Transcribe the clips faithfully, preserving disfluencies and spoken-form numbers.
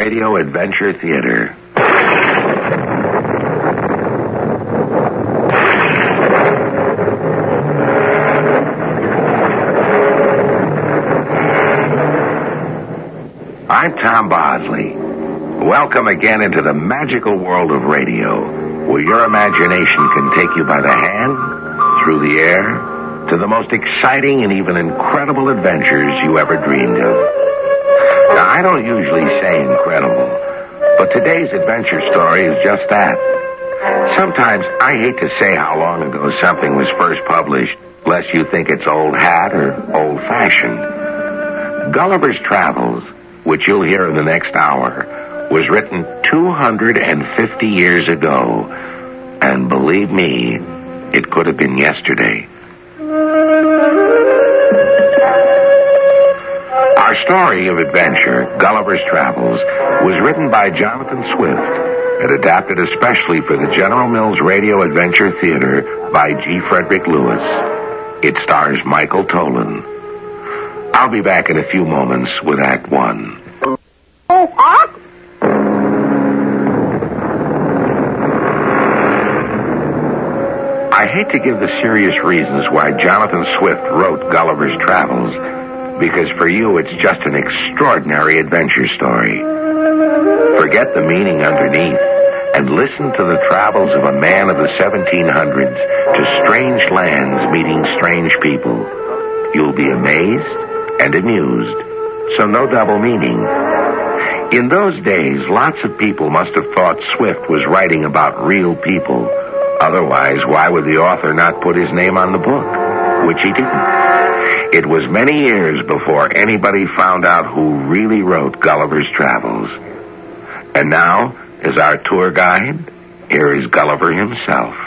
Radio Adventure Theater. I'm Tom Bosley. Welcome again into the magical world of radio, where your imagination can take you by the hand, through the air, to the most exciting and even incredible adventures you ever dreamed of. Now, I don't usually say incredible, but today's adventure story is just that. Sometimes I hate to say how long ago something was first published, lest you think it's old hat or old-fashioned. Gulliver's Travels, which you'll hear in the next hour, was written two hundred fifty years ago. And believe me, it could have been yesterday. Our story of adventure, Gulliver's Travels, was written by Jonathan Swift and adapted especially for the General Mills Radio Adventure Theater by G. Frederick Lewis. It stars Michael Tolan. I'll be back in a few moments with Act One. I hate to give the serious reasons why Jonathan Swift wrote Gulliver's Travels, because for you it's just an extraordinary adventure story. Forget the meaning underneath and listen to the travels of a man of the seventeen hundreds to strange lands meeting strange people. You'll be amazed and amused, so no double meaning. In those days, lots of people must have thought Swift was writing about real people. Otherwise, why would the author not put his name on the book? Which he didn't. It was many years before anybody found out who really wrote Gulliver's Travels. And now, as our tour guide, here is Gulliver himself.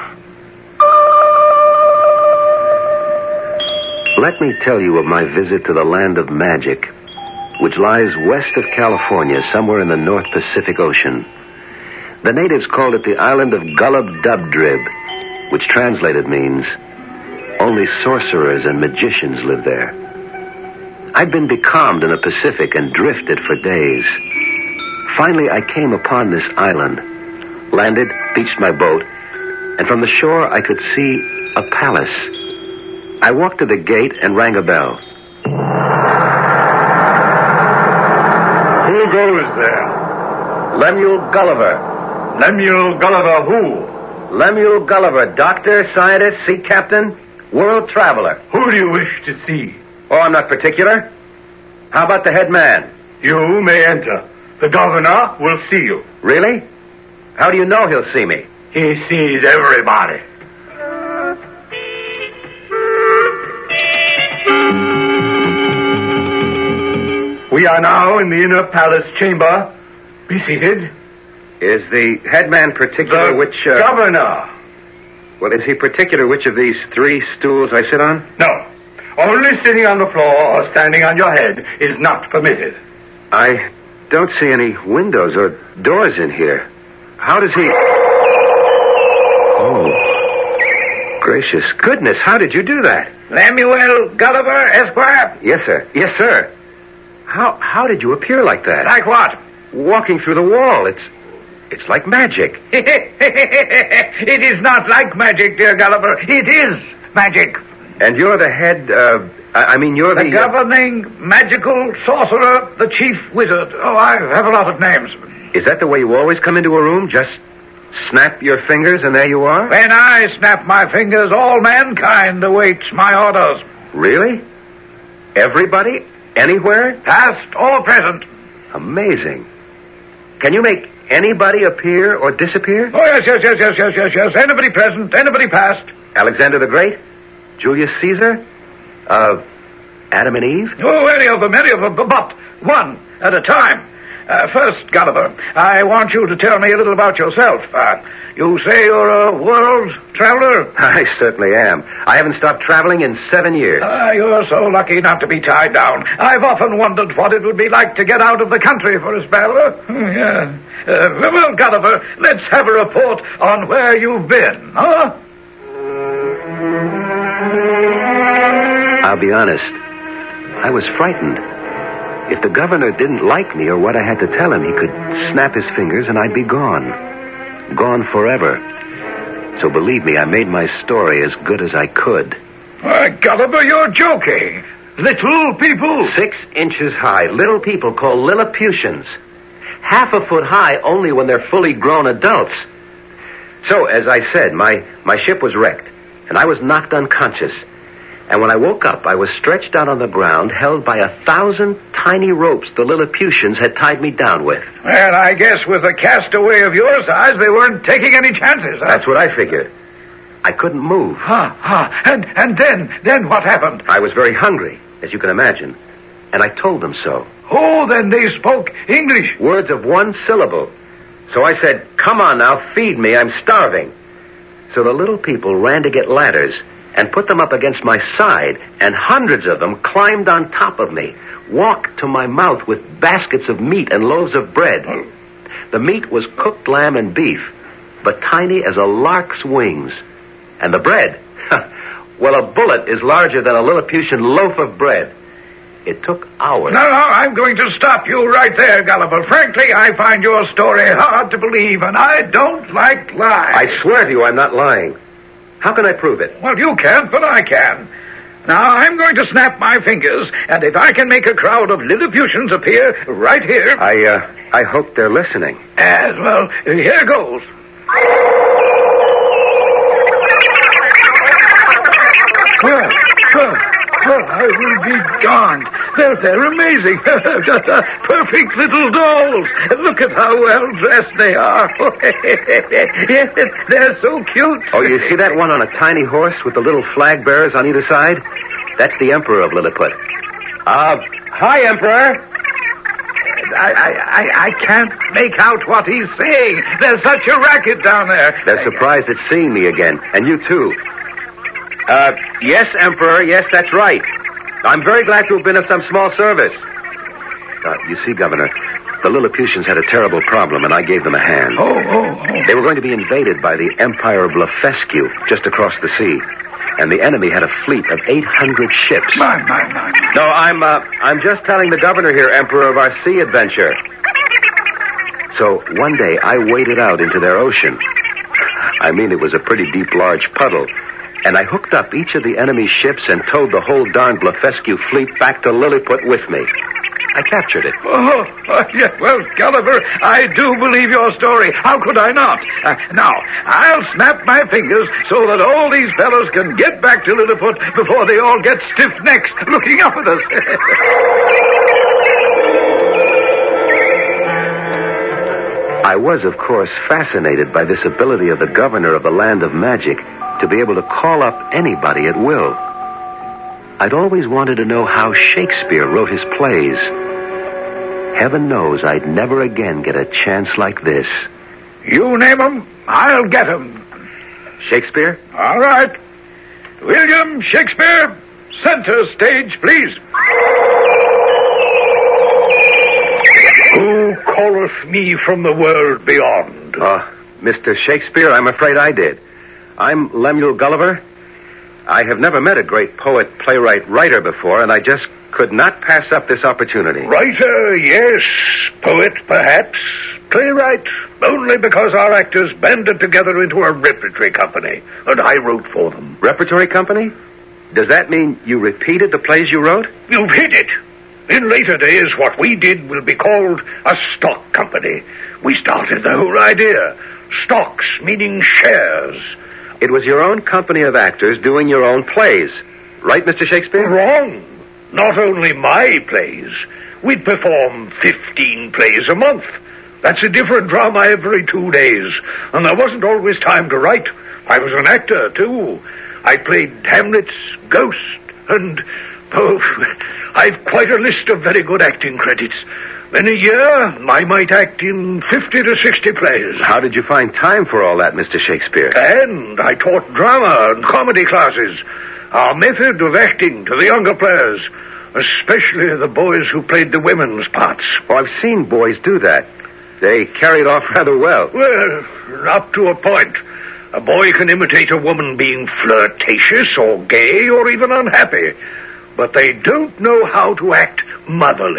Let me tell you of my visit to the land of magic, which lies west of California, somewhere in the North Pacific Ocean. The natives called it the island of Gullup-Dub-Drib, which translated means only sorcerers and magicians live there. I'd been becalmed in the Pacific and drifted for days. Finally, I came upon this island, landed, beached my boat, and from the shore I could see a palace. I walked to the gate and rang a bell. Who goes there? Lemuel Gulliver. Lemuel Gulliver who? Lemuel Gulliver, doctor, scientist, sea captain, world traveler. Who do you wish to see? Oh, I'm not particular. How about the head man? You may enter. The governor will see you. Really? How do you know he'll see me? He sees everybody. We are now in the inner palace chamber. Be seated. Is the headman particular the which... Uh, governor. Well, is he particular which of these three stools I sit on? No. Only sitting on the floor or standing on your head is not permitted. I don't see any windows or doors in here. How does he... Oh, gracious goodness, how did you do that? Lemuel Gulliver, Esquire? Yes, sir. Yes, sir. How how did you appear like that? Like what? Walking through the wall. It's it's like magic. It is not like magic, dear Gulliver. It is magic. And you're the head, uh, I I mean, you're the... The governing magical sorcerer, the chief wizard. Oh, I have a lot of names. Is that the way you always come into a room? Just snap your fingers and there you are? When I snap my fingers, all mankind awaits my orders. Really? Everybody? Anywhere? Past or present. Amazing. Can you make anybody appear or disappear? Oh, yes, yes, yes, yes, yes, yes, yes. Anybody present, anybody past. Alexander the Great? Julius Caesar? Uh, Adam and Eve? Oh, any of them, any of them, but one at a time. Uh, first, Gulliver, I want you to tell me a little about yourself. Uh, you say you're a world traveler? I certainly am. I haven't stopped traveling in seven years. Ah, you're so lucky not to be tied down. I've often wondered what it would be like to get out of the country for a spell. Uh, yeah. Uh, well, Gulliver, let's have a report on where you've been, huh? I'll be honest. I was frightened. If the governor didn't like me or what I had to tell him, he could snap his fingers and I'd be gone. Gone forever. So believe me, I made my story as good as I could. Uh, Gulliver, you're joking. Little people. Six inches high. Little people called Lilliputians. Half a foot high only when they're fully grown adults. So, as I said, my, my ship was wrecked, and I was knocked unconscious. And when I woke up, I was stretched out on the ground, held by a thousand tiny ropes the Lilliputians had tied me down with. Well, I guess with a castaway of your size, they weren't taking any chances, huh? That's what I figured. I couldn't move. Huh, huh. And, and then, then what happened? I was very hungry, as you can imagine, and I told them so. Oh, then they spoke English. Words of one syllable. So I said, "Come on now, feed me, I'm starving." So the little people ran to get ladders and put them up against my side, and hundreds of them climbed on top of me, walked to my mouth with baskets of meat and loaves of bread. The meat was cooked lamb and beef, but tiny as a lark's wings. And the bread, well, a bullet is larger than a Lilliputian loaf of bread. It took hours. No, no, I'm going to stop you right there, Gulliver. Frankly, I find your story hard to believe, and I don't like lies. I swear to you I'm not lying. How can I prove it? Well, you can't, but I can. Now, I'm going to snap my fingers, and if I can make a crowd of Lilliputians appear right here... I, uh, I hope they're listening. As well, here goes. Well, well, well, I will be darned. They're, they're amazing. Just uh, perfect little dolls. Look at how well dressed they are. Yes, they're so cute. Oh, you see that one on a tiny horse with the little flag bearers on either side? That's the Emperor of Lilliput. Uh, hi, Emperor. I, I, I, I can't make out what he's saying. There's such a racket down there. They're surprised at seeing me again, and you too. Uh, yes, Emperor, yes, that's right. I'm very glad to have been of some small service. Uh, you see, Governor, the Lilliputians had a terrible problem, and I gave them a hand. Oh, oh, oh. They were going to be invaded by the Empire of Blefuscu, just across the sea. And the enemy had a fleet of eight hundred ships. My, my, my. No, I'm, uh, I'm just telling the governor here, Emperor, of our sea adventure. So, one day, I waded out into their ocean. I mean, it was a pretty deep, large puddle. And I hooked up each of the enemy ships and towed the whole darn Blefuscu fleet back to Lilliput with me. I captured it. Oh, uh, yeah, well, Gulliver, I do believe your story. How could I not? Uh, now, I'll snap my fingers so that all these fellows can get back to Lilliput before they all get stiff-necked looking up at us. I was, of course, fascinated by this ability of the governor of the land of magic to be able to call up anybody at will. I'd always wanted to know how Shakespeare wrote his plays. Heaven knows I'd never again get a chance like this. You name 'em, I'll get 'em. Shakespeare? All right. William Shakespeare, center stage, please. Who calleth me from the world beyond? Uh, Mister Shakespeare, I'm afraid I did. I'm Lemuel Gulliver. I have never met a great poet, playwright, writer before, and I just could not pass up this opportunity. Writer, yes. Poet, perhaps. Playwright, only because our actors banded together into a repertory company, and I wrote for them. Repertory company? Does that mean you repeated the plays you wrote? You've hit it. In later days, what we did will be called a stock company. We started the whole idea. Stocks, meaning shares. It was your own company of actors doing your own plays. Right, Mister Shakespeare? Wrong. Not only my plays. We'd perform fifteen plays a month. That's a different drama every two days. And there wasn't always time to write. I was an actor, too. I played Hamlet's ghost, and... oh, I've quite a list of very good acting credits. In a year, I might act in fifty to sixty plays. How did you find time for all that, Mister Shakespeare? And I taught drama and comedy classes. Our method of acting to the younger players, especially the boys who played the women's parts. Oh, I've seen boys do that. They carried off rather well. Well, up to a point. A boy can imitate a woman being flirtatious or gay or even unhappy. But they don't know how to act motherly.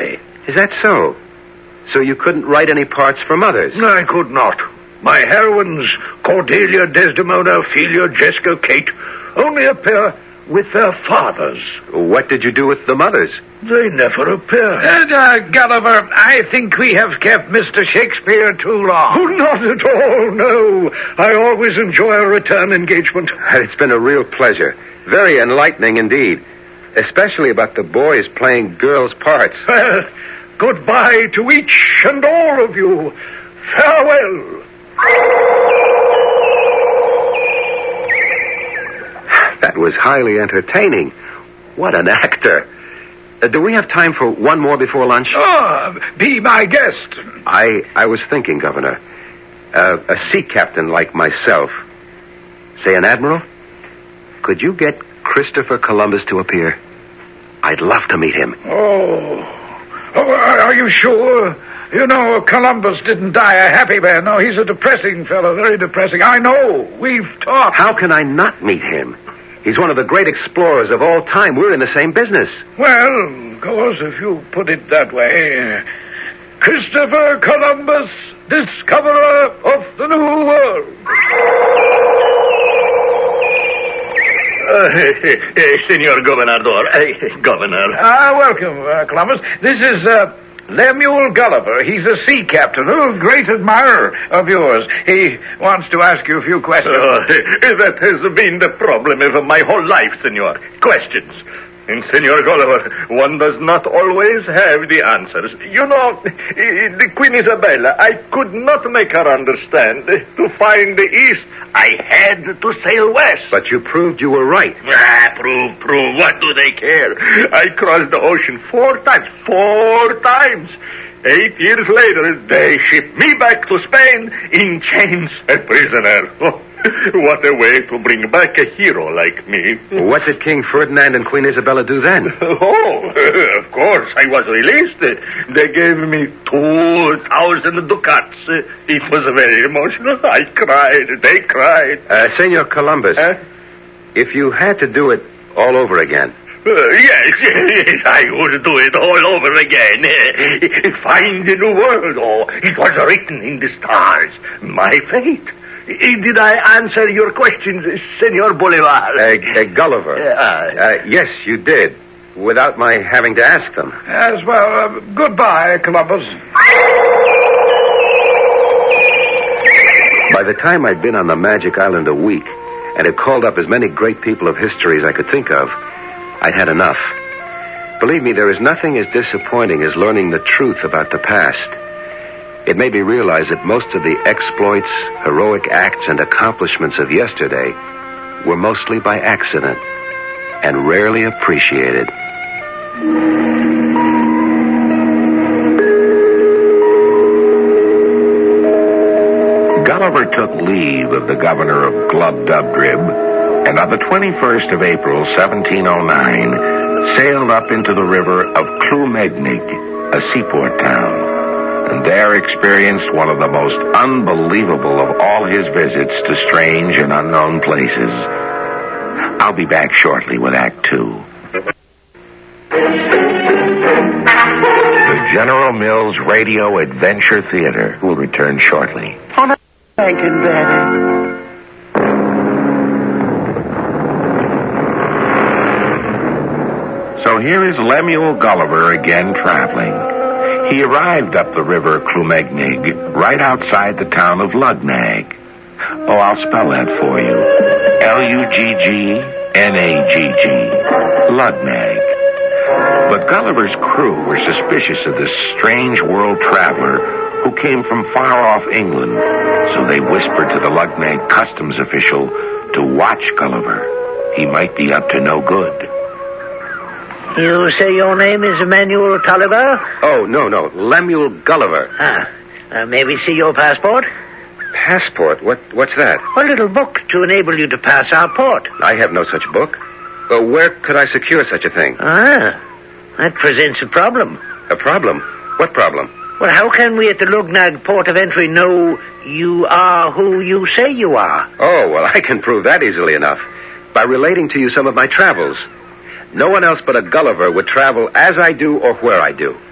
Is that so? So you couldn't write any parts for mothers? I could not. My heroines, Cordelia, Desdemona, Ophelia, Jessica, Kate, only appear with their fathers. What did you do with the mothers? They never appear. And, uh, Gulliver, I think we have kept Mister Shakespeare too long. Oh, not at all, no. I always enjoy a return engagement. It's been a real pleasure. Very enlightening indeed. Especially about the boys playing girls' parts. Well, goodbye to each and all of you. Farewell. That was highly entertaining. What an actor. Uh, do we have time for one more before lunch? Ah, be my guest. I, I was thinking, Governor. Uh, a sea captain like myself, say an admiral, could you get Christopher Columbus to appear? I'd love to meet him. Oh, oh are you sure? You know, Columbus didn't die a happy man. No, he's a depressing fellow, very depressing. I know. We've talked. How can I not meet him? He's one of the great explorers of all time. We're in the same business. Well, of course, if you put it that way. Christopher Columbus, discoverer of the New World. Uh, Senor Gobernador, uh, Governor. Ah, welcome, uh, Columbus. This is, uh... Lemuel Gulliver. He's a sea captain, a great admirer of yours. He wants to ask you a few questions. Uh, that has been the problem of my whole life, senor. Questions. And, Senor Gulliver, one does not always have the answers. You know, the Queen Isabella, I could not make her understand. To find the East, I had to sail west. But you proved you were right. Ah, prove, prove. What do they care? I crossed the ocean four times. Four times. Eight years later, they shipped me back to Spain in chains, a prisoner. Oh, what a way to bring back a hero like me. What did King Ferdinand and Queen Isabella do then? Oh, of course, I was released. They gave me two thousand ducats. It was very emotional. I cried. They cried. Uh, Senor Columbus, Huh? if you had to do it all over again, Uh, yes, yes, I would do it all over again. Find the new world. Oh, it was written in the stars. My fate. Did I answer your questions, Senor Bolivar? uh, uh, Gulliver. Uh, Uh, yes, you did, without my having to ask them. As well, uh, goodbye, Columbus. By the time I'd been on the Magic Island a week, and had called up as many great people of history as I could think of, I'd had enough. Believe me, there is nothing as disappointing as learning the truth about the past. It made me realize that most of the exploits, heroic acts, and accomplishments of yesterday were mostly by accident and rarely appreciated. Gulliver took leave of the governor of Glubbdubdrib, and on the twenty-first of April, seventeen oh nine, sailed up into the river of Clumegnig, a seaport town, and there experienced one of the most unbelievable of all his visits to strange and unknown places. I'll be back shortly with Act Two. The General Mills Radio Adventure Theater will return shortly. Thank you, Daddy. So here is Lemuel Gulliver again traveling. He arrived up the river Clumegnig right outside the town of Lugnag. Oh, I'll spell that for you. L U G G N A G G. Lugnag. But Gulliver's crew were suspicious of this strange world traveler who came from far-off England, so they whispered to the Lugnag customs official to watch Gulliver. He might be up to no good. You say your name is Emmanuel Tolliver? Oh, no, no, Lemuel Gulliver. Ah, uh, may we see your passport? Passport? What? What's that? A little book to enable you to pass our port. I have no such book. Uh, where could I secure such a thing? Ah, that presents a problem. A problem? What problem? Well, how can we at the Lugnag port of entry know you are who you say you are? Oh, well, I can prove that easily enough. By relating to you some of my travels. No one else but a Gulliver would travel as I do or where I do.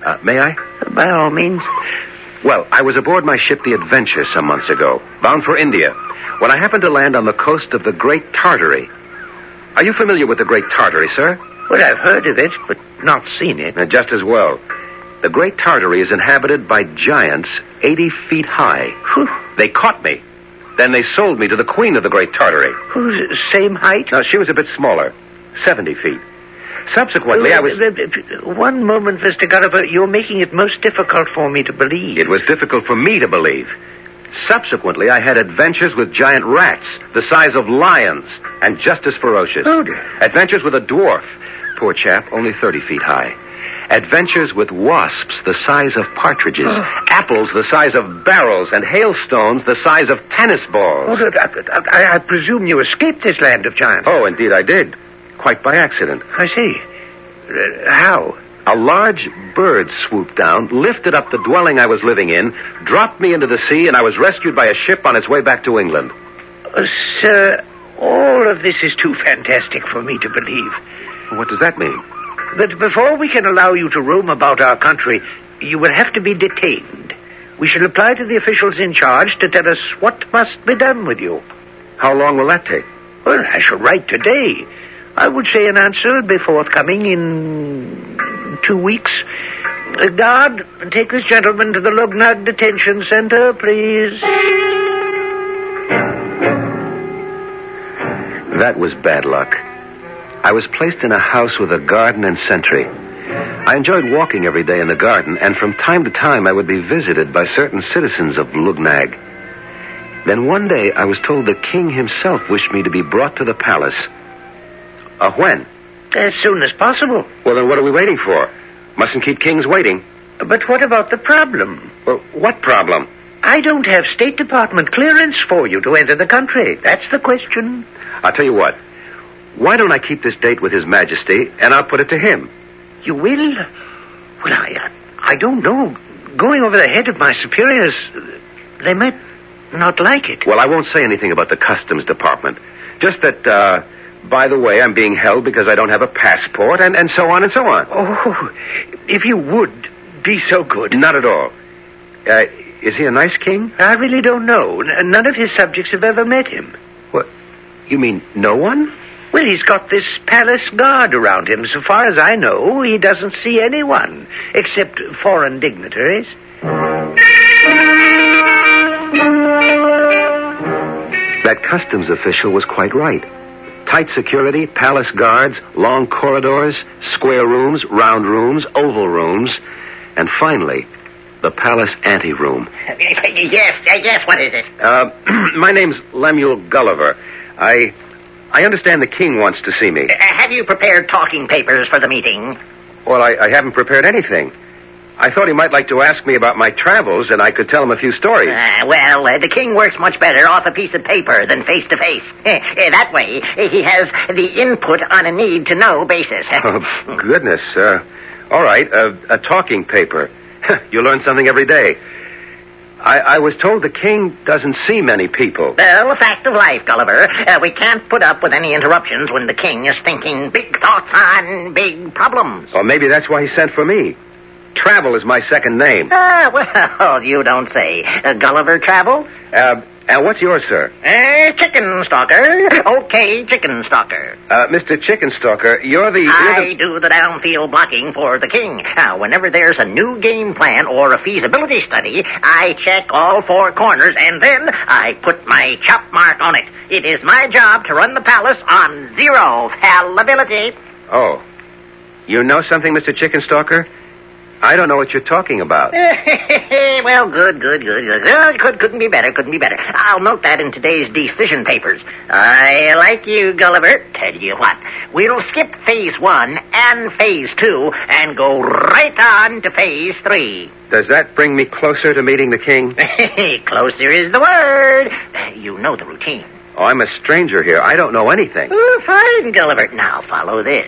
Uh, may I? By all means. Well, I was aboard my ship, the Adventure, some months ago, bound for India, when I happened to land on the coast of the Great Tartary. Are you familiar with the Great Tartary, sir? Well, I've heard of it, but not seen it. Uh, just as well. The Great Tartary is inhabited by giants eighty feet high. Whew. They caught me. Then they sold me to the Queen of the Great Tartary. Who's same height? Now, she was a bit smaller, seventy feet. Subsequently, I was... One moment, Mister Gulliver. You're making it most difficult for me to believe. It was difficult for me to believe. Subsequently, I had adventures with giant rats, the size of lions, and just as ferocious. Oh, dear. Adventures with a dwarf, poor chap, only thirty feet high. Adventures with wasps the size of partridges, oh. Apples the size of barrels, and hailstones the size of tennis balls. Oh, I, I, I presume you escaped this land of giants. Oh, indeed I did. Quite by accident. I see. Uh, how? A large bird swooped down, lifted up the dwelling I was living in, dropped me into the sea, and I was rescued by a ship on its way back to England. Uh, sir, all of this is too fantastic for me to believe. What does that mean? That before we can allow you to roam about our country, you will have to be detained. We shall apply to the officials in charge to tell us what must be done with you. How long will that take? Well, I shall write today. I would say an answer will be forthcoming in two weeks. Uh, guard, take this gentleman to the Lugnag Detention Center, please. That was bad luck. I was placed in a house with a garden and sentry. I enjoyed walking every day in the garden, and from time to time I would be visited by certain citizens of Lugnag. Then one day I was told the king himself wished me to be brought to the palace. Uh, when? As soon as possible. Well, then what are we waiting for? Mustn't keep kings waiting. But what about the problem? Well, what problem? I don't have State Department clearance for you to enter the country. That's the question. I'll tell you what. Why don't I keep this date with His Majesty, and I'll put it to him? You will? Well, I, I don't know. Going over the head of my superiors, they might not like it. Well, I won't say anything about the Customs Department. Just that, uh... by the way, I'm being held because I don't have a passport, and, and so on and so on. Oh, if you would be so good. Not at all. Uh, is he a nice king? I really don't know. N- none of his subjects have ever met him. What? You mean no one? Well, he's got this palace guard around him. So far as I know, he doesn't see anyone, except foreign dignitaries. That customs official was quite right. Tight security, palace guards, long corridors, square rooms, round rooms, oval rooms, and finally, the palace anteroom. Yes, yes, what is it? Uh, my name's Lemuel Gulliver. I, I understand the king wants to see me. Uh, have you prepared talking papers for the meeting? Well, I, I haven't prepared anything. I thought he might like to ask me about my travels, and I could tell him a few stories. Uh, well, uh, the king works much better off a piece of paper than face-to-face. That way, he has the input on a need-to-know basis. Oh, goodness. Uh, all right, uh, a talking paper. You learn something every day. I, I was told the king doesn't see many people. Well, a fact of life, Gulliver. Uh, we can't put up with any interruptions when the king is thinking big thoughts on big problems. Or maybe that's why he sent for me. Travel is my second name. Ah, well, you don't say. Uh, Gulliver Travel? Uh, and what's yours, sir? Uh, Chicken Stalker. Okay, Chicken Stalker. Uh, Mister Chicken Stalker, you're the... I you're the... do the downfield blocking for the king. Uh, whenever there's a new game plan or a feasibility study, I check all four corners, and then I put my chop mark on it. It is my job to run the palace on zero fallibility. Oh. You know something, Mister Chicken Stalker? I don't know what you're talking about. Well, good, good, good, good. Uh, could, couldn't be better, couldn't be better. I'll note that in today's decision papers. I like you, Gulliver. Tell you what, we'll skip phase one and phase two and go right on to phase three. Does that bring me closer to meeting the king? Closer is the word. You know the routine. Oh, I'm a stranger here. I don't know anything. Oh, fine, Gulliver. Now, follow this.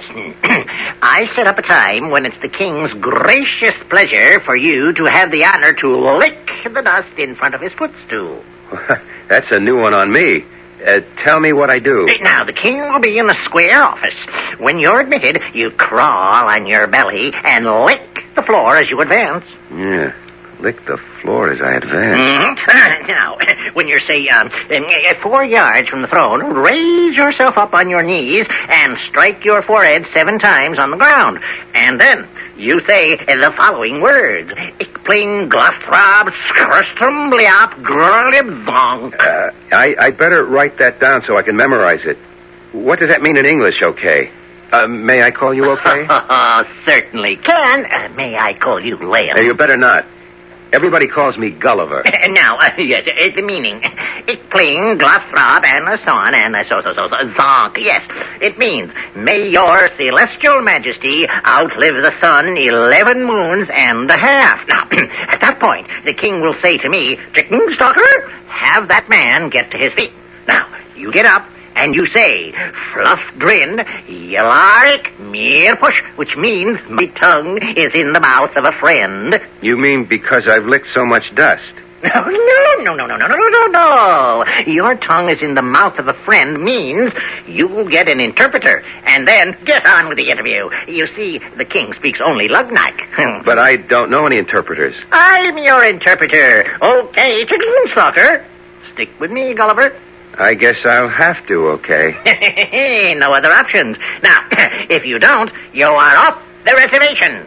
I set up a time when it's the king's gracious pleasure for you to have the honor to lick the dust in front of his footstool. That's a new one on me. Uh, tell me what I do. Now, the king will be in the square office. When you're admitted, you crawl on your belly and lick lick the floor as you advance. Yeah, lick the floor as I advance. Mm-hmm. Now, when you're, say, um, four yards from the throne, raise yourself up on your knees and strike your forehead seven times on the ground. And then you say the following words. Ik pling glothrab skrustrum bliap grolibong. Uh, I, I better write that down so I can memorize it. What does that mean in English, okay? Uh, may I call you okay? Certainly can. Uh, may I call you Liam? Uh, you better not. Everybody calls me Gulliver. Now, uh, yes, uh, the meaning. Ik pling glothrab and so on and so so so so zonk. Yes, it means, may your celestial majesty outlive the sun eleven moons and a half. Now, at that point, the king will say to me, Chicken Stalker, have that man get to his feet. Now, you get up, and you say, Fluff Drin, Yalarik, Mere Push, which means my tongue is in the mouth of a friend. You mean because I've licked so much dust? No, no, no, no, no, no, no, no, no. Your tongue is in the mouth of a friend means you'll get an interpreter, and then get on with the interview. You see, the king speaks only Lugnak. But I don't know any interpreters. I'm your interpreter. Okay, Chicken Stalker. Stick with me, Gulliver. I guess I'll have to, okay? No other options. Now, if you don't, you are off the reservation.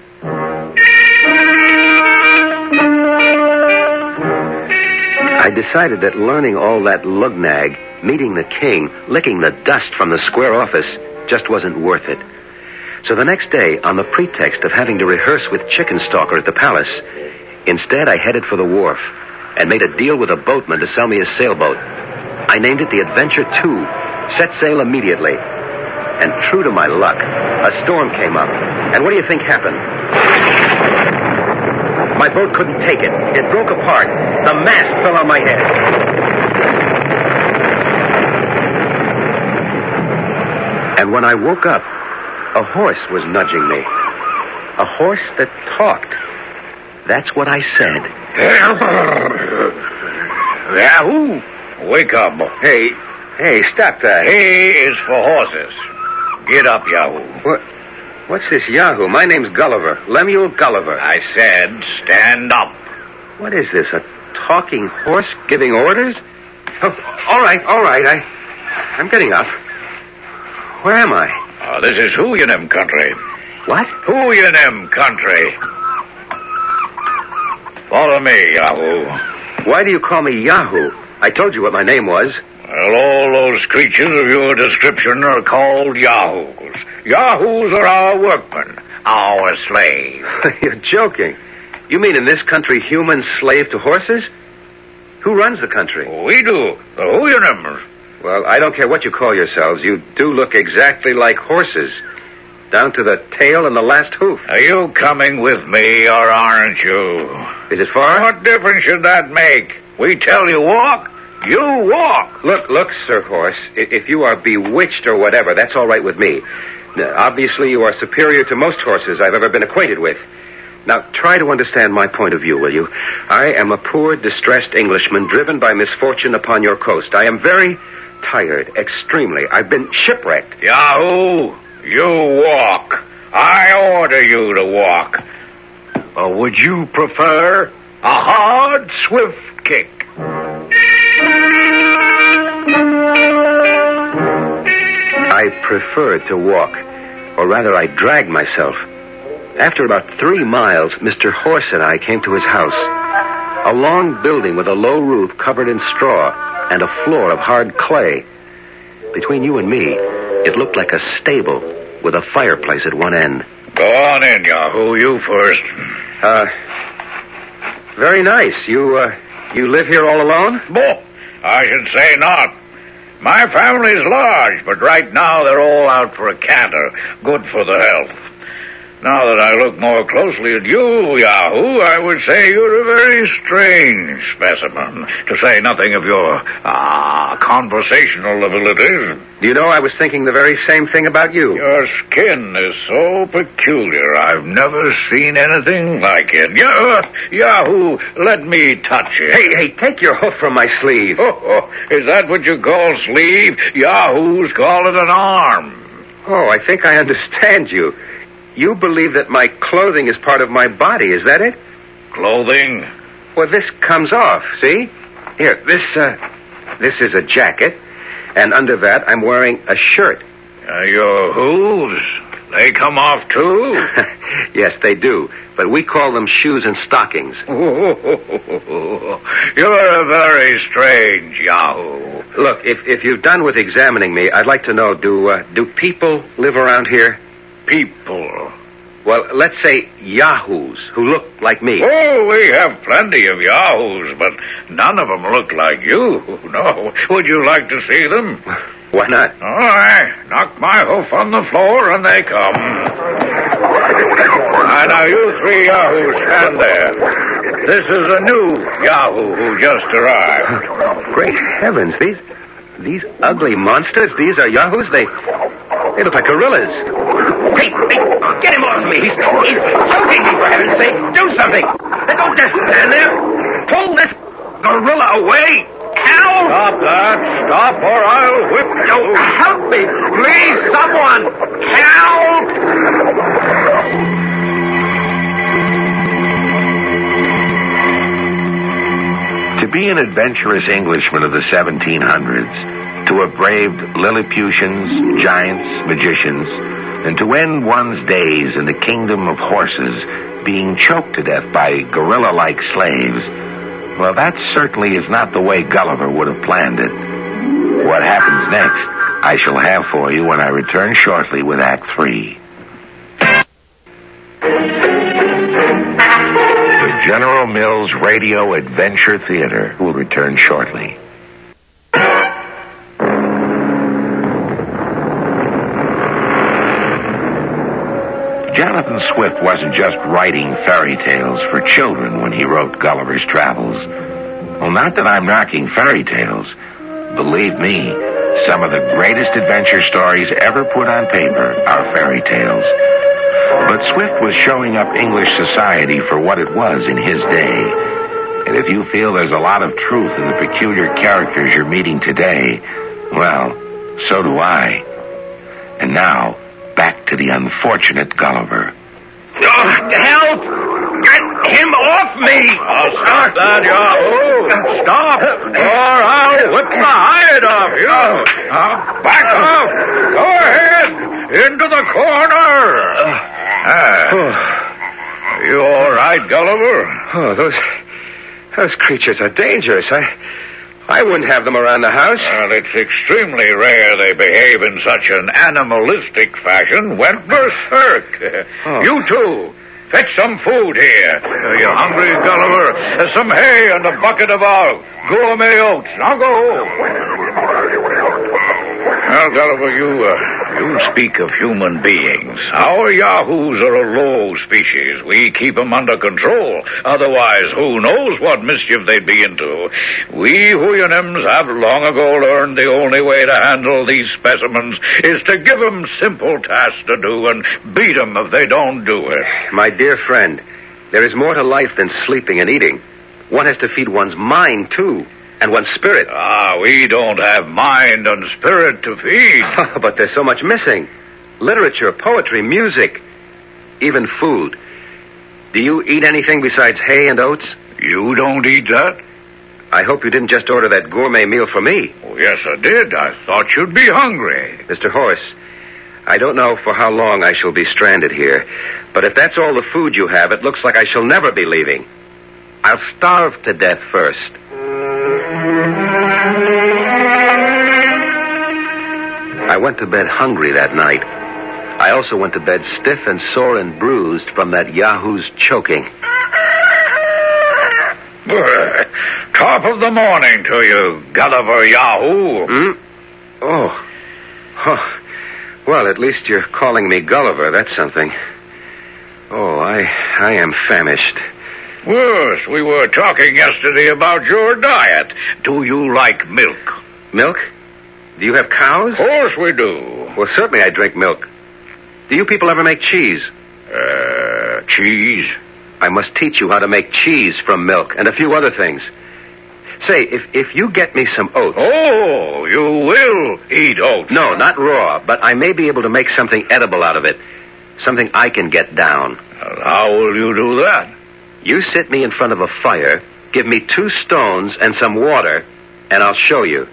I decided that learning all that lugnag, meeting the king, licking the dust from the square office, just wasn't worth it. So the next day, on the pretext of having to rehearse with Chicken Stalker at the palace, instead I headed for the wharf and made a deal with a boatman to sell me a sailboat. I named it the Adventure two, set sail immediately. And true to my luck, a storm came up. And what do you think happened? My boat couldn't take it. It broke apart. The mast fell on my head. And when I woke up, a horse was nudging me. A horse that talked. That's what I said. Yahoo! Wake up. Hey, hey, stop that. A is for horses. Get up, Yahoo. What? What's this Yahoo? My name's Gulliver. Lemuel Gulliver. I said stand up. What is this, a talking horse giving orders? Oh, all right, all right. I, I'm getting up. Where am I? Oh, this is Hooyanim country. What? Hooyanim country. Follow me, Yahoo. Why do you call me Yahoo? I told you what my name was. Well, all those creatures of your description are called Yahoos. Yahoos are our workmen, our slaves. You're joking. You mean in this country humans slave to horses? Who runs the country? We do, the Hooyanims. Well, I don't care what you call yourselves. You do look exactly like horses. Down to the tail and the last hoof. Are you coming with me, or aren't you? Is it far? What difference should that make? We tell you walk, you walk. Look, look, Sir Horse, if you are bewitched or whatever, that's all right with me. Now, obviously, you are superior to most horses I've ever been acquainted with. Now, try to understand my point of view, will you? I am a poor, distressed Englishman driven by misfortune upon your coast. I am very tired, extremely. I've been shipwrecked. Yahoo! You walk. I order you to walk. Or would you prefer a hard, swift kick? I preferred to walk, or rather I dragged myself. After about three miles, Mister Horse and I came to his house. A long building with a low roof covered in straw and a floor of hard clay. Between you and me, it looked like a stable with a fireplace at one end. Go on in, Yahoo. You first. Uh, very nice. You, uh, you live here all alone? Bo, I should say not. My family's large, but right now they're all out for a canter. Good for the health. Now that I look more closely at you, Yahoo, I would say you're a very strange specimen, to say nothing of your, ah, conversational abilities. Do you know, I was thinking the very same thing about you. Your skin is so peculiar. I've never seen anything like it. Yah- Yahoo, let me touch it. Hey, hey, take your hoof from my sleeve. Oh, oh, is that what you call sleeve? Yahoos call it an arm. Oh, I think I understand you. you believe that my clothing is part of my body, is that it? Clothing? Well, this comes off, see? Here, this, uh, this is a jacket, and under that I'm wearing a shirt. Uh, your hooves? They come off, too? Yes, they do, but we call them shoes and stockings. Oh, you're a very strange Yahoo. Look, if, if you're done with examining me, I'd like to know, do, uh, do people live around here? People? Well, let's say yahoos who look like me. Oh, we have plenty of Yahoos, but none of them look like you. No. Would you like to see them? Why not? All right. Knock my hoof on the floor and they come. And now you three Yahoos stand there. This is a new Yahoo who just arrived. Great heavens, these these ugly monsters, these are Yahoos? They they look like gorillas. Hey, hey, get him off me. He's, he's choking me, for heaven's sake. Do something. Don't just stand there. Pull this gorilla away. Help! Stop that. Stop or I'll whip you. Oh, help me, please, someone. Help! To be an adventurous Englishman of the seventeen hundreds, to have braved Lilliputians, giants, magicians, and to end one's days in the kingdom of horses, being choked to death by gorilla-like slaves, well, that certainly is not the way Gulliver would have planned it. What happens next, I shall have for you when I return shortly with Act Three. The General Mills Radio Adventure Theater will return shortly. Jonathan Swift wasn't just writing fairy tales for children when he wrote Gulliver's Travels. Well, not that I'm knocking fairy tales. Believe me, some of the greatest adventure stories ever put on paper are fairy tales. But Swift was showing up English society for what it was in his day. And if you feel there's a lot of truth in the peculiar characters you're meeting today, well, so do I. And now, back to the unfortunate Gulliver. Oh, help! Get him off me! Oh, stop that, Yahoo! Stop, or I'll whip the hide off you! Now, back off! Go ahead! Into the corner! Ah. You all right, Gulliver? Oh, those, those creatures are dangerous. I... I wouldn't have them around the house. Well, it's extremely rare they behave in such an animalistic fashion. Went berserk. Oh. You too. Fetch some food here. Are you hungry, Gulliver? There's some hay and a bucket of our gourmet oats. Now go. Well, Gulliver, you, uh, you speak of human beings. Our Yahoos are a low species. We keep 'em under control. Otherwise, who knows what mischief they'd be into. We Huyanims have long ago learned the only way to handle these specimens is to give 'em simple tasks to do and beat 'em if they don't do it. My dear friend, there is more to life than sleeping and eating. One has to feed one's mind, too, and one's spirit. Ah, we don't have mind and spirit to feed. But there's so much missing. Literature, poetry, music, even food. Do you eat anything besides hay and oats? You don't eat that? I hope you didn't just order that gourmet meal for me. Oh, yes, I did. I thought you'd be hungry. Mister Horse, I don't know for how long I shall be stranded here, but if that's all the food you have, it looks like I shall never be leaving. I'll starve to death first. I went to bed hungry that night. I also went to bed stiff and sore and bruised from that Yahoo's choking. Top of the morning to you, Gulliver Yahoo. Hmm? Oh. Oh. Well, at least you're calling me Gulliver. That's something. Oh, I I am famished. Yes, we were talking yesterday about your diet. Do you like milk? Milk? Do you have cows? Of course we do. Well, certainly I drink milk. Do you people ever make cheese? Uh, cheese? I must teach you how to make cheese from milk and a few other things. Say, if, if you get me some oats... Oh, you will eat oats. No, not raw, but I may be able to make something edible out of it. Something I can get down. Well, how will you do that? You sit me in front of a fire, give me two stones and some water, and I'll show you.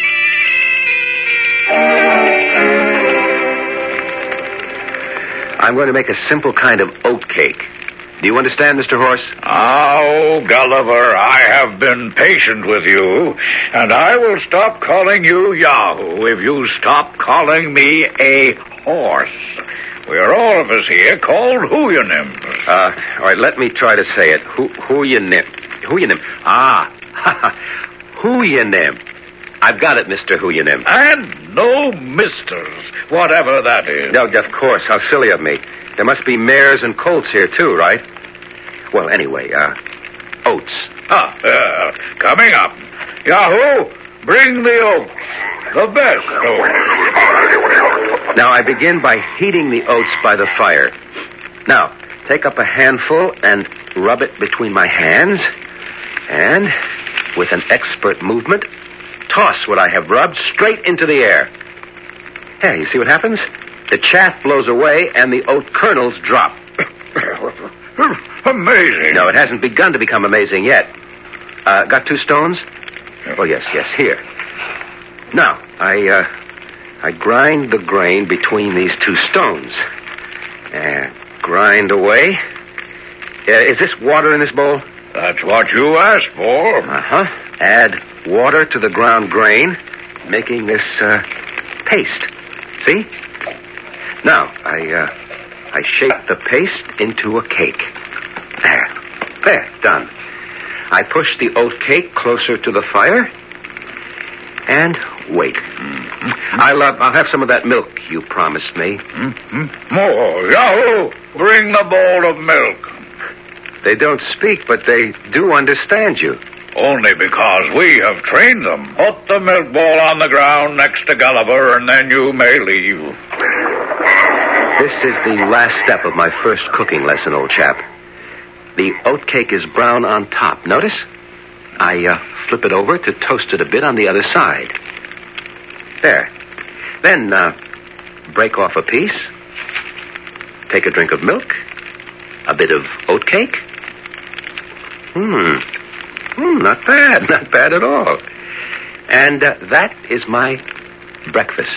I'm going to make a simple kind of oat cake. Do you understand, Mister Horse? Oh, Gulliver, I have been patient with you, and I will stop calling you Yahoo if you stop calling me a horse. We are all of us here called Hooyanim. Uh, all right, let me try to say it. Who, Hooyanim. Hooyanim. Ah, Hooyanim. I've got it, Mister Hooyanim. And no misters, whatever that is. No, of course. How silly of me. There must be mares and colts here, too, right? Well, anyway, uh, oats. Ah, uh, coming up. Yahoo, bring the oats. The best oats. Now, I begin by heating the oats by the fire. Now, take up a handful and rub it between my hands. And, with an expert movement, toss what I have rubbed straight into the air. Hey, you see what happens? The chaff blows away and the oat kernels drop. Amazing. No, it hasn't begun to become amazing yet. Uh, got two stones? Oh, yes, yes, here. Now, I, uh, I grind the grain between these two stones. Uh, grind away. Uh, is this water in this bowl? That's what you asked for. Uh-huh. Add water to the ground grain, making this, uh, paste. See? Now, I, uh, I shape the paste into a cake. There. There, done. I push the oat cake closer to the fire and wait. Mm-hmm. I'll, uh, I'll have some of that milk you promised me. Mm-hmm. More. Yahoo! Bring the bowl of milk. They don't speak, but they do understand you. Only because we have trained them. Put the milk bowl on the ground next to Gulliver, and then you may leave. This is the last step of my first cooking lesson, old chap. The oat cake is brown on top. Notice? I uh, flip it over to toast it a bit on the other side. There. Then uh, break off a piece. Take a drink of milk. A bit of oat cake. Hmm. Hmm, not bad. Not bad at all. And uh, that is my breakfast.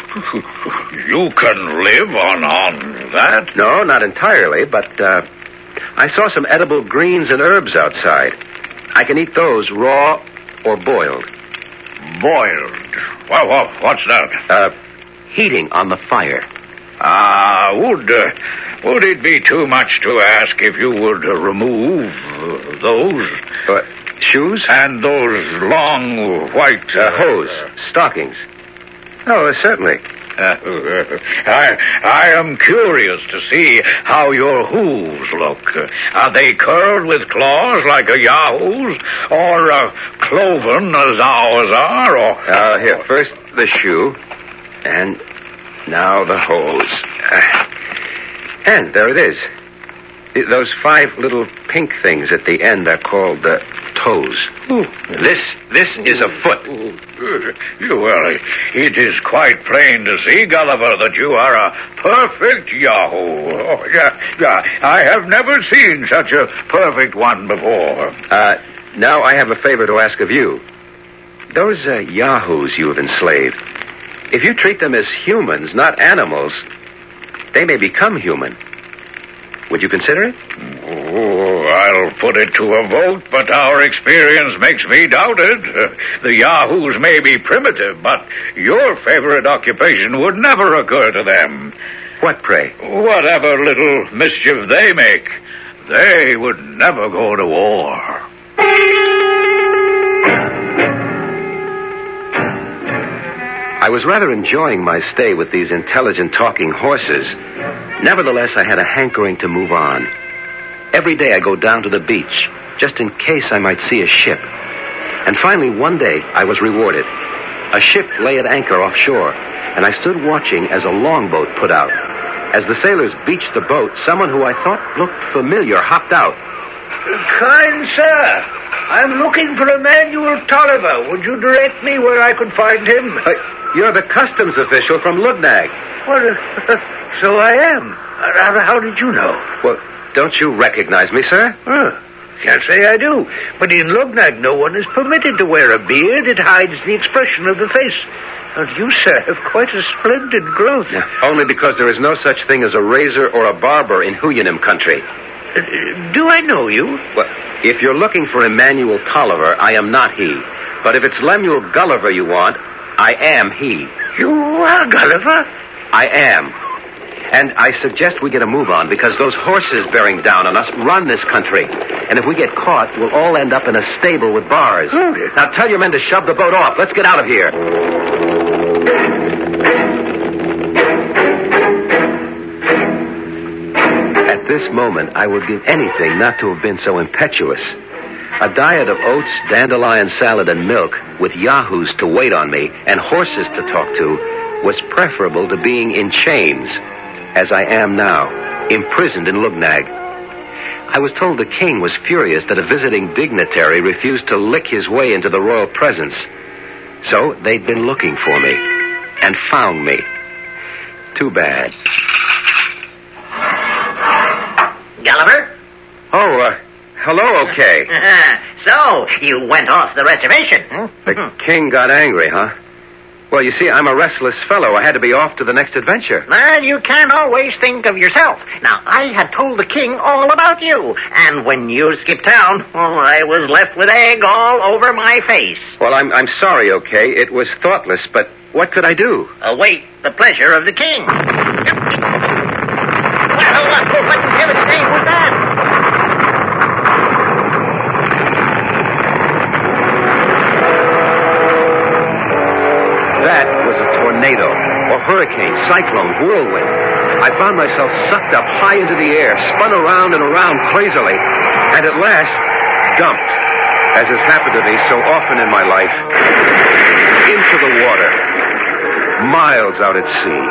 You can live on, on that? No, not entirely, but uh, I saw some edible greens and herbs outside. I can eat those raw or boiled. Boiled? Well, well what's that? Uh, heating on the fire. Ah, would, uh, would it be too much to ask if you would uh, remove uh, those? Uh, shoes? And those long white... Uh, hose. Stockings. Oh, uh, certainly. Uh, I, I am curious to see how your hooves look. Uh, are they curled with claws like a Yahoo's, or uh, cloven as ours are? Or uh, here, first the shoe, and now the hose. Uh, and there it is. Those five little pink things at the end are called uh, toes. Ooh. This this is a foot. Well, it is quite plain to see, Gulliver, that you are a perfect Yahoo. Oh, yeah, yeah. I have never seen such a perfect one before. Uh, now I have a favor to ask of you. Those uh, Yahoos you have enslaved, if you treat them as humans, not animals, they may become human. Would you consider it? Oh, I'll put it to a vote, but our experience makes me doubt it. Uh, the Yahoos may be primitive, but your favorite occupation would never occur to them. What, pray? Whatever little mischief they make, they would never go to war. I was rather enjoying my stay with these intelligent talking horses. Nevertheless, I had a hankering to move on. Every day I go down to the beach, just in case I might see a ship. And finally, one day, I was rewarded. A ship lay at anchor offshore, and I stood watching as a longboat put out. As the sailors beached the boat, someone who I thought looked familiar hopped out. Kind sir, I'm looking for Emmanuel Tolliver. Would you direct me where I could find him? Uh, you're the customs official from Ludnag. Well, uh, so I am. How, how did you know? Well, don't you recognize me, sir? Huh. Can't say I do. But in Lugnag, no one is permitted to wear a beard. It hides the expression of the face. And you, sir, have quite a splendid growth. Yeah, only because there is no such thing as a razor or a barber in Huyanim country. Uh, do I know you? Well, if you're looking for Emmanuel Tolliver, I am not he. But if it's Lemuel Gulliver you want, I am he. You are Gulliver? I am. And I suggest we get a move on, because those horses bearing down on us run this country. And if we get caught, we'll all end up in a stable with bars. Oh. Now tell your men to shove the boat off. Let's get out of here. At this moment, I would give anything not to have been so impetuous. A diet of oats, dandelion salad, and milk, with yahoos to wait on me and horses to talk to, was preferable to being in chains, as I am now, imprisoned in Lugnag. I was told the king was furious that a visiting dignitary refused to lick his way into the royal presence. So they'd been looking for me, and found me. Too bad. Gulliver? Oh, uh, hello, okay. So, you went off the reservation, hmm? The king got angry, huh? Well, you see, I'm a restless fellow. I had to be off to the next adventure. Well, you can't always think of yourself. Now, I had told the king all about you, and when you skipped town, oh, I was left with egg all over my face. Well, I'm I'm sorry, okay? It was thoughtless, but what could I do? Await the pleasure of the king. Well, uh, what in heaven's name was that? That was a tornado, or hurricane, cyclone, whirlwind. I found myself sucked up high into the air, spun around and around crazily, and at last, dumped, as has happened to me so often in my life, into the water, miles out at sea.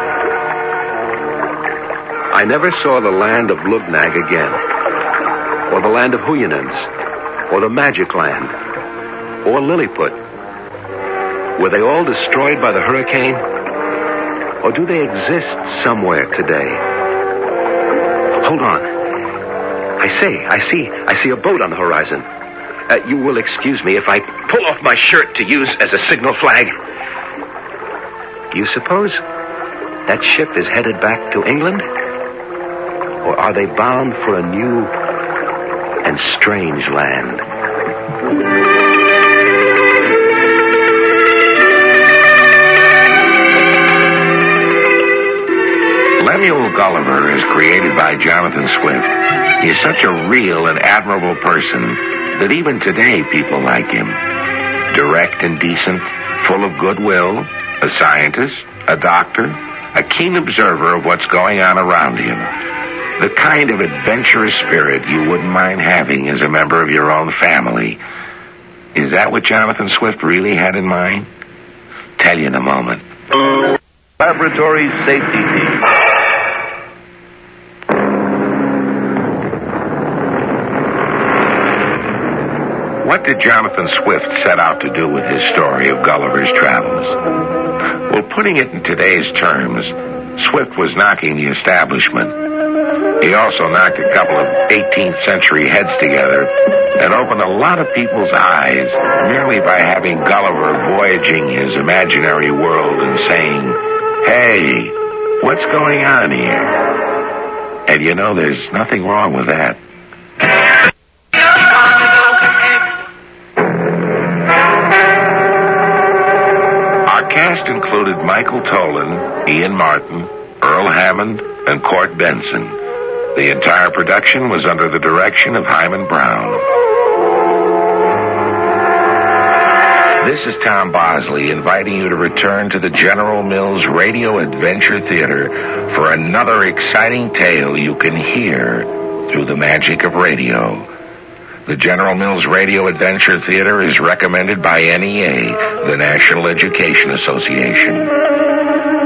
I never saw the land of Lugnag again, or the land of Huyanims, or the Magic Land, or Lilliput. Were they all destroyed by the hurricane? Or do they exist somewhere today? Hold on. I say, I see, I see a boat on the horizon. Uh, you will excuse me if I pull off my shirt to use as a signal flag. You suppose that ship is headed back to England? Or are they bound for a new and strange land? Lemuel Gulliver, as created by Jonathan Swift, is such a real and admirable person that even today people like him. Direct and decent, full of goodwill, a scientist, a doctor, a keen observer of what's going on around him. The kind of adventurous spirit you wouldn't mind having as a member of your own family. Is that what Jonathan Swift really had in mind? Tell you in a moment. Laboratory Safety Team. What did Jonathan Swift set out to do with his story of Gulliver's Travels? Well, putting it in today's terms, Swift was knocking the establishment. He also knocked a couple of eighteenth century heads together and opened a lot of people's eyes merely by having Gulliver voyaging his imaginary world and saying, "Hey, what's going on here?" And you know, there's nothing wrong with that. Cast included Michael Tolan, Ian Martin, Earl Hammond, and Court Benson. The entire production was under the direction of Hyman Brown. This is Tom Bosley inviting you to return to the General Mills Radio Adventure Theater for another exciting tale you can hear through the magic of radio. The General Mills Radio Adventure Theater is recommended by N E A, the National Education Association.